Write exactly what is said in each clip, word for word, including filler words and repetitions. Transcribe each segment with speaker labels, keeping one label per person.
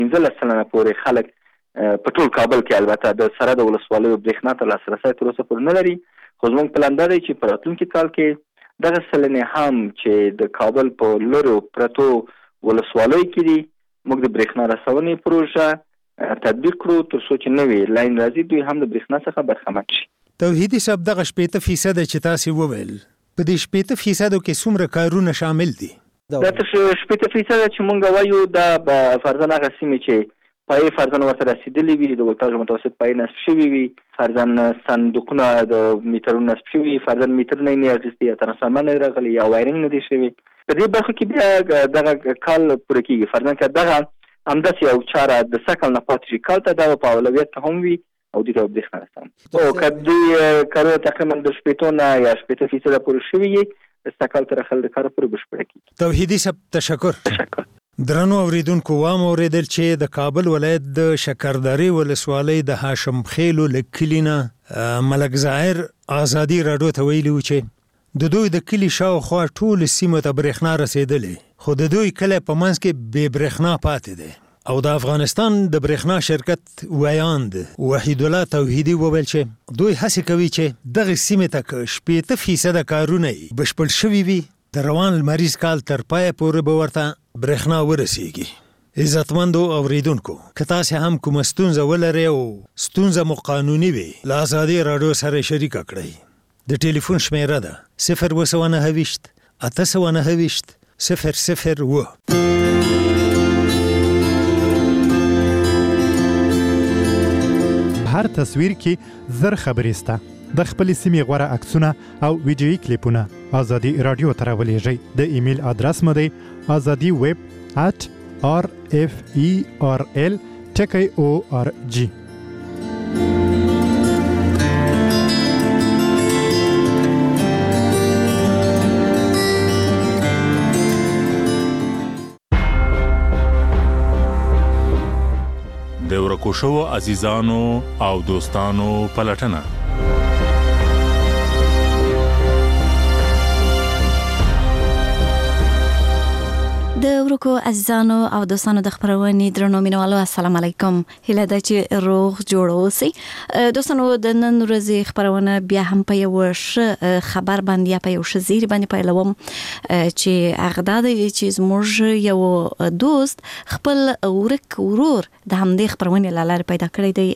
Speaker 1: پنځلس سلنه پورې خلک په ټول کابل کې البته د سرحد ولسوالیو برېښنا ته لاسرسی تر اوسه پورې نه لري. خو زموږ پلان دا دی چې په راتلونکي کال کې دغه سلنې هم چې د کابل په لرو پرتو ولسوالیو کې دي موږ د برېښنا رسونې پروژه تطبیق کړو تر څو چې نوې لاین راځي دوی هم د برېښنا څخه برخمن شي.
Speaker 2: توحیدي صاحب دغه شپېته فیصده چې تاسې وویل په دې شپېته فیصدو کې څومره کارونه شامل دي؟
Speaker 1: دا تر شپېته فیصده چې موږ وایو دا به فرضاً هغه سیمې چې پای فرضاً ورته رسیدلي وي د ولتاژ متوسط پای نصب شوي وي، فرضاً صندوقونه د میټرونو نصب شوي، فرضاً میټر نه یې اخیستي یا ترانسفارمر نه راغلی یا وایرنګ نه دی شوي. په دې برخه کې بیا دغه کال پوره کېږي. فرضاً که دغه همداسې یو چاره د سږ کال نه پاتې شي کال ته دا په اولویت کې هم وي او دوی ته به برېښنا رسوم. او که دوی کارونه تقریبا د شپېتو نه یا شپېته فیصده پورې شوي وي سږ کال تر اخره د کار پورې بشپړه کېږي.
Speaker 2: توحیدي صاحب تشکر.
Speaker 1: تشکر.
Speaker 2: درنو اوریدونکو وام اوریدل چې د کابل ولایت د شکردرې ولسوالۍ د هاشم خیلو له کلي نه ملک ظاهر ازادي راډیو ته ویلي و چې د دوی د کلي شاوخوا ټولې سیمو ته برېښنا رسېدلې خو د دوی کلی په منځ کې بې برېښنا پاتې دی. او د افغانستان د برېښنا شرکت ویاند وحید الله توحیدي وویل چې دوی هڅې کوي چې دغه سیمې ته که شپېته فیصده کارونه یې بشپړ شوي وي د روان لمریز کال تر پایه پورې به ورته برېښنا ورسیږي. عزتمندو اوریدونکو که تاسې هم کومه ستونزه ولرئ او ستونزه مو قانوني وي له ازادي راډیو سره شریکه کړئ. د ټلیفون شمیره ده صفر اووه سوه نهه ویشت اته سوه نهه ویشت صفر صفر اووه.
Speaker 3: هر تصویر کې زر خبرې سته. د خپل سیمې غوره عکسونه او ویډیویي کلیپونه ازادي راډیو ته راولېږئ. د ایمیل ادرس مو دی ازادي ویب ات آر اف ای آر ال ټکی او آر جی.
Speaker 4: د ورکو شوو عزیزانو او دوستانو پلټنه
Speaker 5: د ورکو عزیزانو او دوستانو د خبرونې درنو مینوالو السلام علیکم. هیله ده چې روغ جوړ اوسئ. دوستانو د نن ورځې خبرونه بیا هم په یو ښه خبر باندې یا په یو ښه زیری باندې پیلوم چې هغه دا دی چې زموږ یو دوست خپل ورک ورور د همدې خبرونې له لارې پیدا کړی دی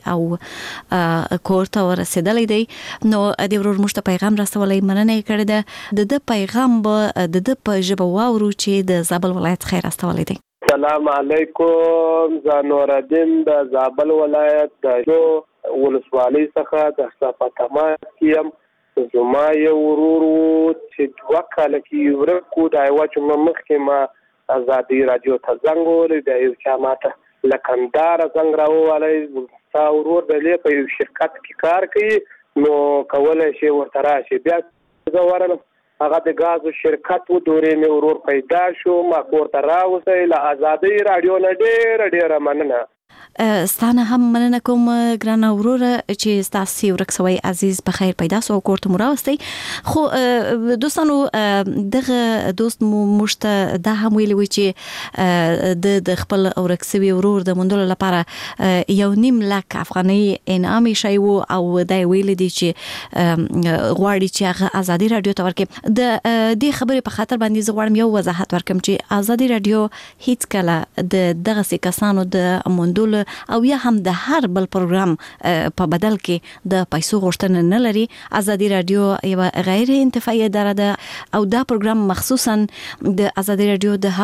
Speaker 5: او کور ته ورسېدلی دی. نو د ورور موږ ته پیغام رسولی مننه یې کړې ده. د ده پیغام به د ده په ژبه واورو چې د زابل ولایت خیر استولی دی.
Speaker 6: سلام علیکم. زه نورالدین د زابل ولایت د جو ولسوالۍ څخه د صفاتما کیم. زما یو ورور چې دوه کاله کې ورک و د یوه جمعه مخکې ما ازادي راډیو ته زنګ ووهلی بیا یو چا ماته له کندهاره زنګ راووهلی ستا ورور دی په یو شرکت کې کار کوي نو کولی شي ورته راشي. بیا زه ورغلم هغه د ګازو شرکت و دورې مې ورور پیدا شو ما کور ته راوستی له ازادۍ راډیو نه ډېره ډېره مننه.
Speaker 5: ستانه هم مننه کوم ګرانه وروره چې ستاسې ورک سوی عزیز په خیر پیدا سو او کور ته مو راوستی. خو دوستانو دغه دوست مو موږ ته دا هم ویلي وي چې د د خپل ورک سوي ورور د موندلو لپاره یو نیم لک افغانۍ انعام ایښی و او دا یې ویلي دي چې غواړي چې هغه ازادي راډیو ته ورکړي. د دې خبرې په خاطر باندې زه غواړم یو وضاحت ورکړم چې ازادي راډیو هیڅکله د دغسې کسانو د موندلو او یا هم د هر بل پروګرام په بدل کې د پیسو غوښتنه نه لري. ازادي راډیو یو غیر انتفاعي اداره ده او دا پروګرام مخصوصا د ازادي راډیو د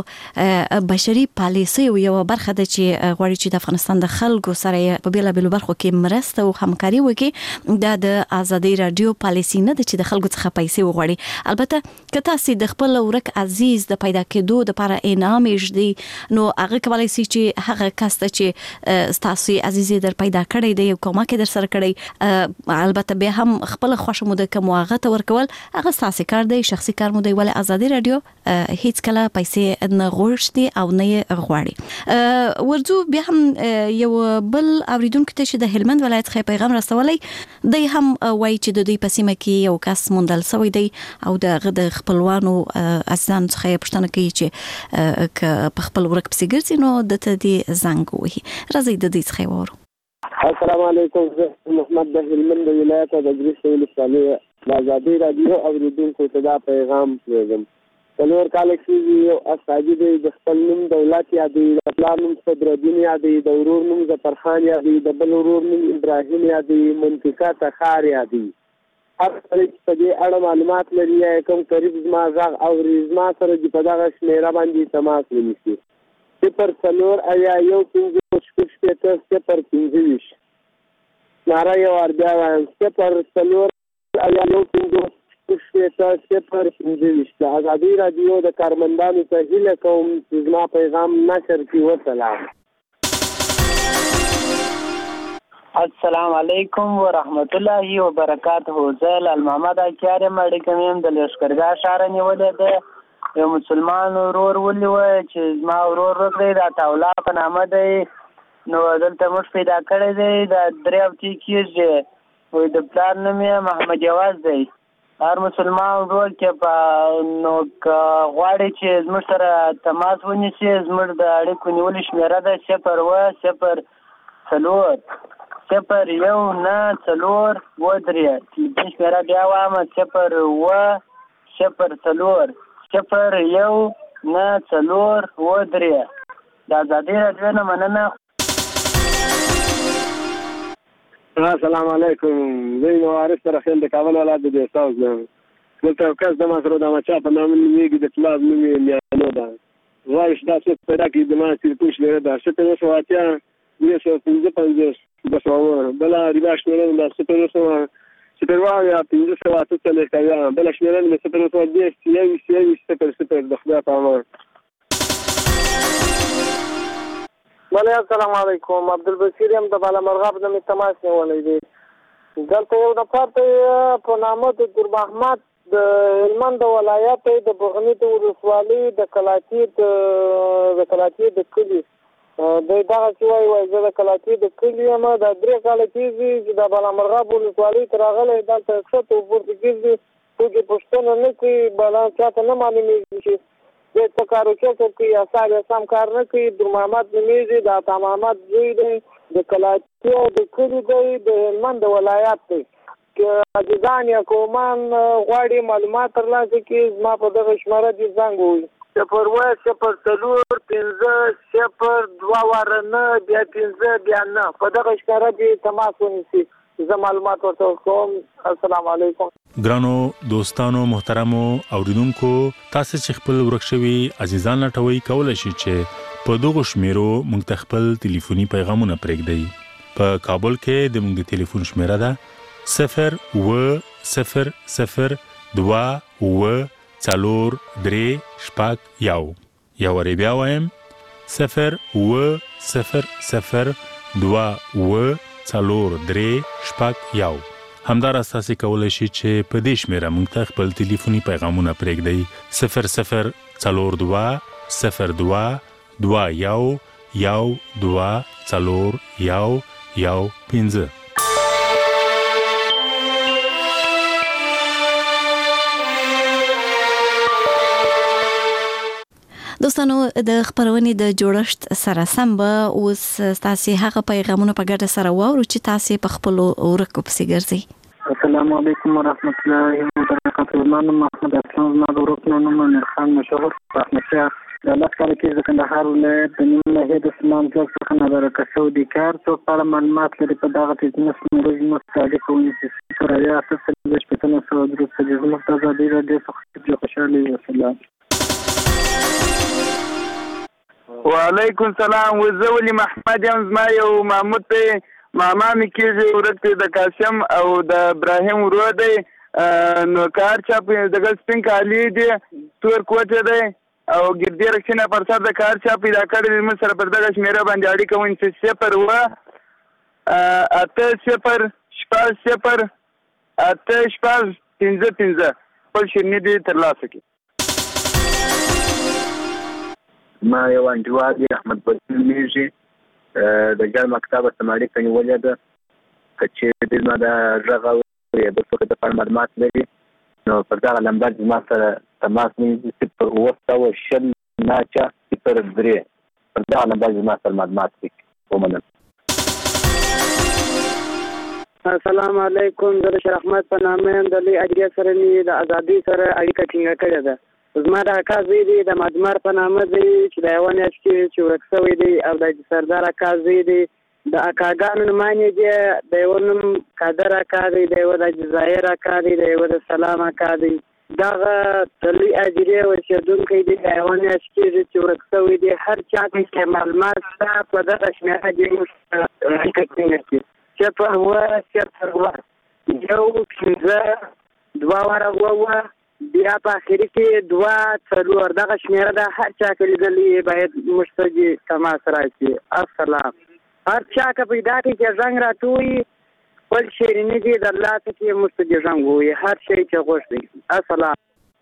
Speaker 5: هغو بشري پالیسیو یو برخه ده چې غواړي چې د افغانستان د خلکو سره په بیلابیلو برخو کې مرسته او همکاري وکړي. دا د ازادي راډیو پالیسي نه ده چې د خلکو څخه پیسې وغواړي. البته که تاسې د خپل ورک عزیز د پیدا کېدو دپاره انعام یې ږدي نو هغه کولی سي چې هغه کس ته چې چې ستاسو عزیز در پیدا کړی دی او کومه کې در سره کړی البته به هم خپل خوښ مو د کوم واغه ته ورکول هغه ستاسو کار دی شخصي کار مو دی ولې ازادي رادیو هیڅ کله پیسې نه غوښتي او نه غواړي ورځو بیا هم یو بل اوریدونکو ته چې د هلمند ولایت څخه پیغام رسولای دی هم وایي چې د دوی په سیمه کې یو کس موندل شوی دی او د د خپلوانو ازان څخه پوښتنه کوي چې ک په خپل ورک پسې ګرځي نو د ته دی زنګ وهي راځي د دې څخه وورو
Speaker 6: السلام علیکم زه محمد د هلمند ولایت د ګریس ولسوالۍ د ازادي رادیو اوریدونکو ته دا پیغام پرېږدم څلور کاله کېږي یو استاذي دی د خپل نوم دولت یادوي د پلار نوم صدرالدین یادوي د ورور نوم ظفرخان یادوي د بل ورور نوم ابراهیم یادوي منطقه تخار یادوي هر سړی چې په دې اړه معلومات لري یا کوم قریب زما غږ اوري زما سره چې په دغه شمېره باندې تماس ونیسي صفر څلور اویا یو پنځه شپږ شپېته صفر پنځه ویشت ناره یو وار بیا وایم صفر څلور اویا یو پنځه شپېته صفر پنځه ویشت د ازادي رادیو د کارمندانو ته هیله کوم چې زما پیغام نشر کړي. وسلام.
Speaker 7: السلام علیکم ورحمت الله وبرکاته. زه لال محمد اکیار مړی کوم د لشکرګاه شهر نیولې ده. یو مسلمان ورور ولي و چې زما ورور دی د تاولا په نامه دی نو دلته موږ پیدا کړی دی د درې هفتې کېږي وایي د پلار نوم یې محمد یواز دی. هر مسلمان ورور کې په نو غواړي چې زموږ سره تماس ونیسي زموږ د اړیکو نیولې شمېره ده صفر اوه صفر څلور صفر یو نه څلور اوه درې تلیفون شمېره بیا وایم صفر اوه صفر څلور صفر یو نه څلور اوه درې د ازادي رادیو نه مننه.
Speaker 6: السلام علیکم. زه یم وارث ترخیل د کابل ولایت د استاذ یم. دلته یو کس زما سره د مچا په نامه نومېږي د پلار نوم یې میانو ده. غواړي چې دا څوک پیدا کړي زما تلیفون شمېره ده صفر اوه سوه اتیا درې سوه پنځه پنځوس دوه سوه اووه بله ریبا شمېره ده صفر اوه سوه صفر اوه اویا پنځه سوه اته څلوېښت اویا بله شمېره مې صفر اوه سوه دېرش یوویشت یوویشت صفر صفر د خدای په امان.
Speaker 8: بله السلام علیکم. عبدالبصیر یم د بالامرغاب نه مې تماس نیولی دی. دلته یو نفر ته په نامه د ګل محمد د هلمند ولایت د بغني د ولسوالۍ د کلاچي د کلاچي د کلي دی دغسې وایي وایي زه د کلاچي د کلي یم دا درې کاله کېږي چې د بالامرغاب ولسوالۍ ته راغلی دلته ښکته ورپورته ګرځي څوک یې پوښتنه نه کوي بلا چاته نه معلومېږي چې دی څه کار وکړ کوي اثار یې سم کار نه کوي. در محمد نومېږي د عطا محمد زوی دی د کلاچي د کلي دی د هلمند ولایت دی. که عزیزان یا کومان غواړي معلومات ترلاسه کړي زما په دغه شمېره دې زنګ ووهي صفر اوه صفر څلور پنځه صفر دوه واره نه بیا پنځه بیا نه په دغه شمېره دې تماس ونیسي زه معلومات ورته ورکوم. السلام علیکم.
Speaker 4: ګرانو دوستانو محترمو اوریدونکو تاسو چې خپل ورک شوي عزیزان لټوي کولای شئ چې په دغه شمیرو موږ ته خپل ټلیفوني پیغامونه پرېږدئ. په کابل کې د موږ د ټلیفون شمیره ده صفر اوه صفر صفر دوه اوه څلور درې شپږ یو یا وری بیا وایم صفر اوه صفر صفر دوه اوه څلور درې شپږ یو. همداراز تاسو کولای شئ چې په دې شمیره موږ ته خپل ټلیفوني پیغامونه پرېږدئ صفر صفر څلور دوه صفر دوه دوه یو یو دوه څلور یو یو پنځه.
Speaker 5: دوستانو د خبرونې د جوړښت سره سم به اوس تاسو هغه پیغامونه په ګډه سره واورو چې تاسو په خپل ورکو پسې ګرځي.
Speaker 9: السلام علیکم ورحمت الله وبرکاته. زما محمد اسلام زما د ورکو نوم نرخان مشهور احمدشاه د لاس کال کې د کندهار ولایت د نیم ناحیې د سمان ځل څخه نظر کسو د کار څو په معلومات لري په دغه تجنس موږ مستعد کوو چې سره یا اساس د شپږ سوه درې د زموږ د ازادي رادیو څخه خوشاله وسلام.
Speaker 10: وعلیکم السلام. وزه ولی محمد یم زما یو محمود دی ماما مې کېږي ورک دی د قاسم او د ابراهیم ورور دی نو کار چا په دغه سپین کالي دی تور کوټه دی او ګردي رکشنه پر سر د کار چا پیدا کړی موږ سره پر دغه شمیره باندې اړیکه ونیسئ صفر اوه اته صفر شپږ صفر اته شپږ پنځه پنځه خپل شیریني دې ترلاسه کړي.
Speaker 11: ما یو انډیوال دی احمد بدر نومیږي د جال مکتبه سم اړیکه نیولې ده که چېرې زما د غږ اوري د څوک دپاره معلومات لري نو پر دغه نمبر زما سره تماس نیسي صفر اووه سوه شل نهه صفر درې پر دغه نمبر زما سره معلومات وکړي. ومنم.
Speaker 12: السلام علیکم. زه د شیر احمد په نامه یم. د لوی اجرې سره مې د ازادۍ سره اړیکه ټینګه کړې ده. زما د اکا زوی دی د مدمر په نامه دی چې د یوه میاشت کې چې ورک شوی دی او د سردار اکا زوی دی د اکاګانو نومانې دی د یوه نوم قادر اکا دی د یوه د ظاهر اکا دی د یوه د سلام اکا دی. دغه د لوی اجرې اوسېدونکی دی د یوه میاشت کېږي چې ورک شوی دی. هر چا چې معلومات شته په دغه شمېره دې موږ اړیکه ټینګه کړي. صفر اووه صفر اووه یو پنځه دوه واره اووه بیا په اخري کې دوه څلور دغه شمېره ده. هر چا که لیدلي باید موږ ته تماس راکړي. السلام. هر چا که پیدا کړي چې زنګ راته ووایي خپل شیریني دې ترلاسه کړي موږ ته دې زنګ ووایي هر شی چې غوښتي. السلام.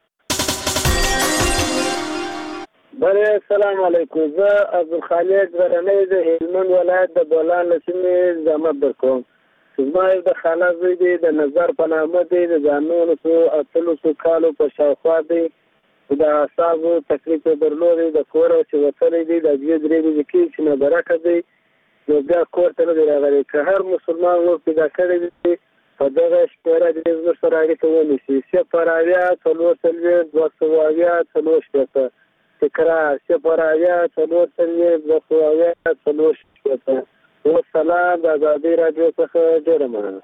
Speaker 8: بله السلام علیکم. زه عبدالخالق غرنی د هلمند ولایت د بولان له سیمې زحمت درکوم. زما یو د خاله زوی دی د نظر په نامه دی د ځانونو اتلسو کالو په شاوخوا دی د اعصابو تکلیف یې درلودی د کوره چې وتلی دی د دوې درې ورځې کېږي چې نابرکه دی نو بیا کور ته نه دی راغلی. که هر مسلمان ور پیدا کړی دی په دغه شمېره دې زموږ سره اړیکه ونیسي. صفر اویا څلور څلوېښت دوه سوه اویا څلور شپېته تکرار صفر اویا څلور څلوېښت دوه سوه اویا څلور شپېته. والسلام. د ازادۍ راډیو څخه ډېره مننه.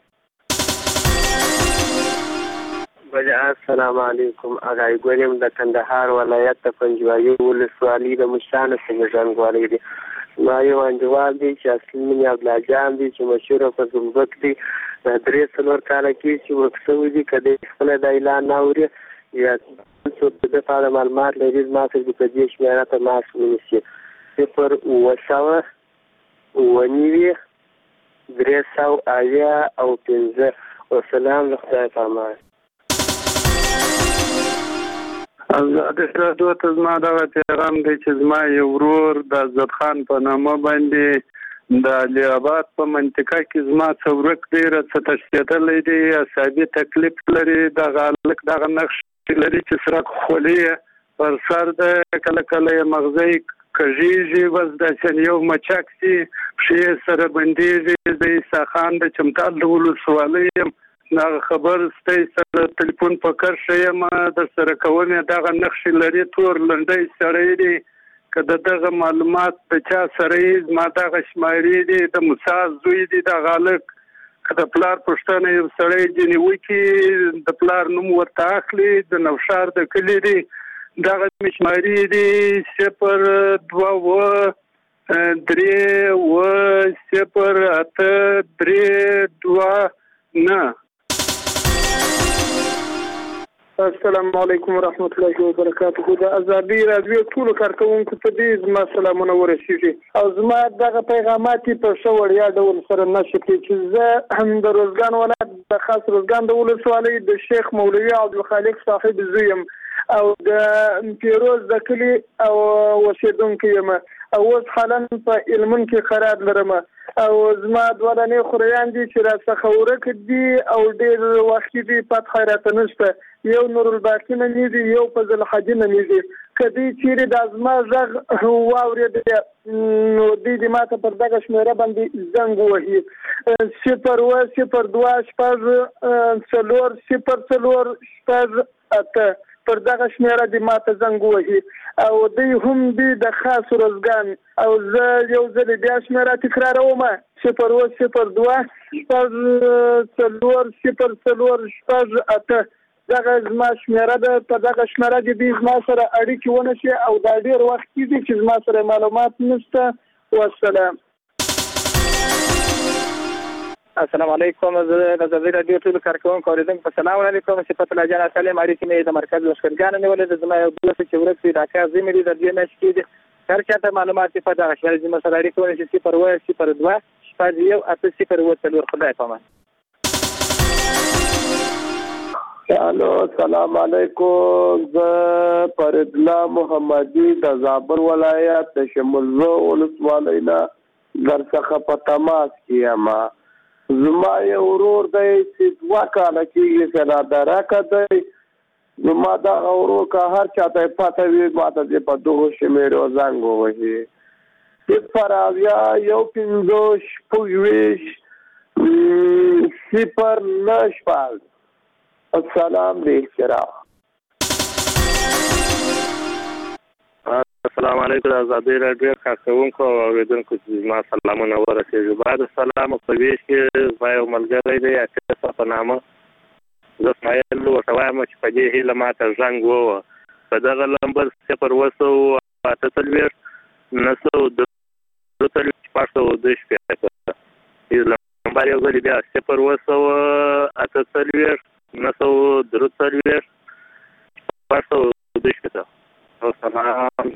Speaker 6: بله السلام علیکم. اغای ګل یم د کندهار ولایت د پنجوایي ولسوالي د مشرانو څخه ژوندوالی دی. ما یو انډیوال دی چې اصلي نوم یې عبدالله جان دی چې مشهوره په زمبک دی. درې څلور کاله کې چې ورک شوی دی که دی خپله دا اعلان نه اوري یا څوک د ده په اړه معلومات لري زما سره دې په دې شمېره تماس ونیسي. صفر اووه سوه اووه نوي درې سوه اویا او پنځه. والسلام. د خدای په امان.
Speaker 13: ازادۍ راډیو ته زما دغه پیغام دی چې زما یو ورور د عزت خان په نامه باندې د علي آباد په منطقه کې زما څه ورک دی څه تښتېدلی دی اعصابي تکلیف لري. دغه هلک دغه نښې لري چې سرک خولي پر سر ده کله کله یې مغزی کږېږي بس داسې یو مچک سي پښې سره بندېږي. د عیسی خان د چمتال د ولسوالۍ یم. دغه خبر ستی سره تلیفون په کرښه یم در سره کوم یې دغه نښې لري تور لنډی سړی دی که د دغه معلومات د چا سره یې زما دغه شمارې دي د موسی زوی دی دغه هلک که د پلار پوښتنه یو سړی ځینې وکړي د پلار نوم ورته اخلي د نوشار د کلي دی دغه مې شمارې دي صفر دوه اووه درې اووه صفر اته درې دوه نه.
Speaker 8: السلام علیکم ورحمت الله وبرکاته. د ازادۍ راډیو ټولو کارکوونکو ته دې زما سلامونه ورسیږي او زما دغه پیغامات په ښه وړیا ډول سره نشر کړي چې زه هم د روزګان ولایت د خاص روزګان د ولسوالۍ د شیخ مولوي عبدالخالق صاحب زوی یم او د پیروز د کلي او اوسېدونکی یم او اوس حالا په هلمند کې قرار لرم او زما دوه دانې خوریان دي چې راڅخه ورک دي او ډېر وختي دي فتح راته نشته. یو نورالباقي نومېږي یو فضل حاجي نومېږي. که دوی چیرې دا زما غږ واورېدی نو دوی دې ماته پر دغه شمېره باندې زنګ ووهي. صفر اووه صفر دوه شپږ څلور صفر څلور شپږ اته پر دغه شمېره دې ماته زنګ ووهي او دوی هم دي د خاص روزګان او زه یو ځل بیا شمېره تکراروم صفر اووه صفر دوه شپږ څلور صفر څلور شپږ اته. دغه زما شمېره ده په دغه شمېره کې دوی زما سره اړیکې ونشي او دا ډېر وخت کېږي چې زما سره معلومات نشته. والسلام. السلام علیکم. زه د ازادي راډیو ټول کارکونکو اوریدونکو په سلام علیکم. صفت الله جان سلام علیکم. د مرکز لشکرګان نیولې د زما یو دوست چې ورته د اکا زمري د دې نش کې هر چاته معلومات په دغه شهر د مسله لري کوي چې صفر و صفر دوه شپږ یو اته صفر و څلور خدای پامان.
Speaker 6: الو السلام علیکم. زه فرید الله محمدي د زابل ولایت د شمولزو ولسوالۍ نه درڅخه په تماس کې یم. زما یو ورور دی چې دوه کاله کېږي چې رادرکه دی. زما دغه ورور که هر چاته پته وي ماته دې په دغو شمېرو زنګ ووهي. صفر اویا یو پنځوس شپږ ویشت صفر نه شپږ. السلام باحترام.
Speaker 14: السلام علیکم. د ازادي راډیو کارکونکو او اوریدونکو زما سلامونه ورسېږي. بعد السلام په ویش کې زما یو ملګری دی اکثر په نامه زه اسماعیل ورته وایم چې په دې هیله ماته زنګ ووه. په دغه نمبر صفر اوه سوه اته څلوېښت نهه سوه دوه څلوېښت شپږ سوه دوه شپېته نمبر یو ځل بیا صفر اوه سوه اته څلوېښت نهه سوه درې څلوېښت شپږ سوه دوه شپېته. السلام.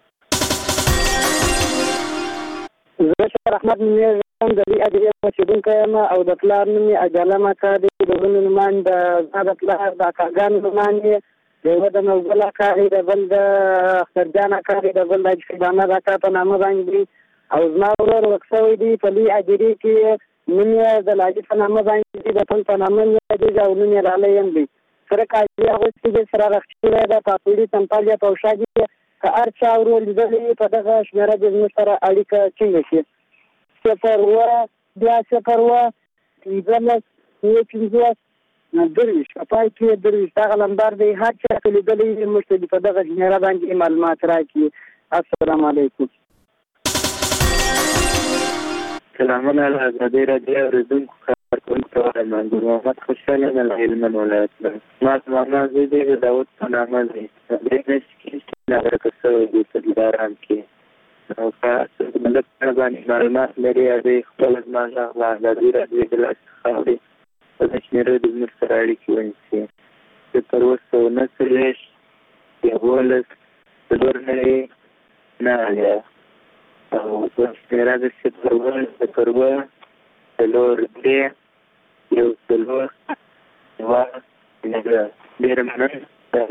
Speaker 12: زه شهر احمد نومیږم، د دې ادارې اوسېدونکی یم او د پلار نوم یې اجاله اکا دی. د ورونو نومان د زما د پلار د اکاګانو نومان یې د یوه د نوګل اکا دی، د بل د اخترجان اکا دی، د بل د حاجي احمد اکا په نامه باندې دی او زما ورور ورک شوی دی په دې ادارې کې. نوم یې د لاجي په نامه باندې دی، د بل په نامه یې دی او نوم یې لالی یم دی. سره کاجي اغوستې دی، سره رخچولی ده، پاپوړي تمپال یا پوشا دي. که هر چا ورور لیدلی په دغه شمېره دې زموږ سره اړیکه ټینګه شي. صفر اوه بیا صفر اوه پنځلس اووه پنځوس درویشت په پای کې درویشت دغه نمبر دی. هر چا که لیدلی وي موږ ته په دغه شمېره باندې معلومات راکړي. السلام علیکم.
Speaker 14: سلامونه له ازادي راډیو اوریدونکو کارکونکو ته وایم. ګل محمد خوشحاله یم له هلمند ولایت نه. زما زمانه زوی دی د داود په نامه دی. د دې میاشتې کې نغرقه شوی دی په دلارام کې او که څوک د لږ په باندې معلومات لري هغوی خپله زما غږ له ازادي راډیو د لاسه څخه اوري په دې شمېرو د زموږ سره اړیکې ونیسي. صفر اوه سوه نهه څلوېښت یوولس څلور نوي نهه اویا او دوه شمېره د صفر اوه صفر اوه څلور درې یو څلور دوه نهه. ډېره مننه.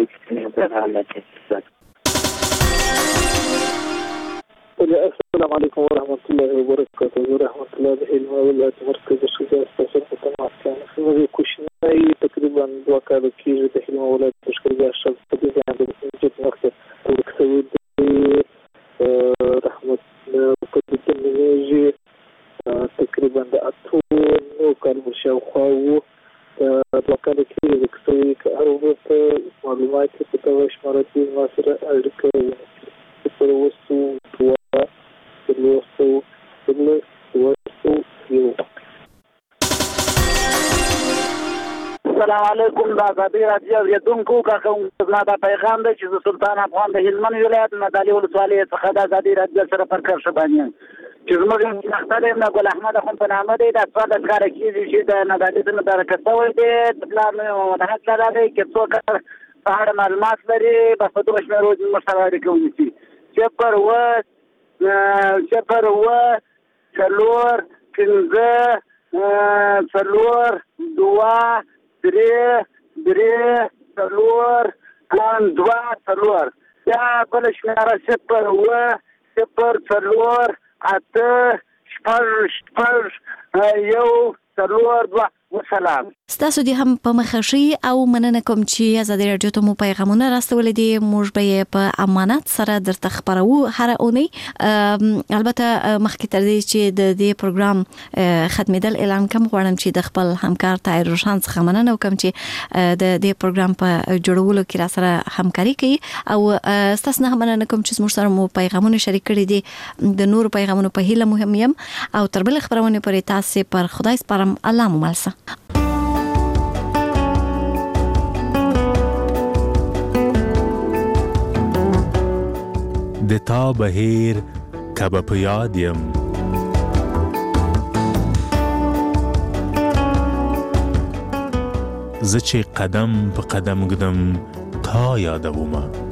Speaker 15: السلام عليكم ورحمة الله وبركاته. ورحمة الله علم ولایت مرکز شجاع استاسو په تماس کې یم. زه کوشنۍ تقریبا دوه کاله کېږي د علم ولایت لشکرګاه شب په دې ځای باندې چې وخت ورک شوی دی. رحمت په دې نومیږي تقریبا د اتو نهو کالو شاوخوا وو. دوه کاله کېږي ورک شوی. که هر ورته معلومات یې په دغه شماره کې زما سره اړیکه ونیسي. صفر اوه سوه دوه څلور سوه څلور دوه سوه یو.
Speaker 16: السلام علیکم. د ازادي راډیو اوریدونکو کارکونکو زما دا پیغام دی چې زه سلطان افغان د هلمند ولایت نادعلي ولسوالۍ څخه د ازادي راډیو سره پر کرښه باندې یم چې زموږ شناخته دی ګل احمد اخوند په نامه دی. دا څوارلس کاله کېږي چې د نادعلي څخه متارکه شوی دی. د پلار نوم یې محمد حق لالا دی. که څوک په اړه معلومات لري بس په دغه شمېرو زموږ سره اړیکه ونیسي. صفر اوه صفر اوه څلور پنځه څلور دوه درې درې څلور دوه څلور. بیا بله شمېره صفر اوه صفر څلور اته شپږ شپږ یو څلور دوه. وسلام.
Speaker 5: ستاسو دې هم په مخه شي او مننه کوم چې ازادي راډیو ته مو پیغامونه راستولې دي. موږ به یې په امانت سره درته خبرو هر اونۍ. البته مخکې تر دې چې د دې پروګرام ختمېدل اعلان کوم غواړم چې د خپل همکار طاهر روشن څخه مننه وکړم چې د دې پروګرام په جوړولو کې را سره همکاري کوي او ستاسو نه مننه کوم چې موږ سره مو پیغامونه شریک کړي دي. د نور پیغامونو په هیله مهم یم او تر بل خبرونه پرې تاسو پر خدای سپارم. الله مو مل شه.
Speaker 4: د تا بهیر کبه په یاد یم زه چې قدم په قدم ګدم تا یادومه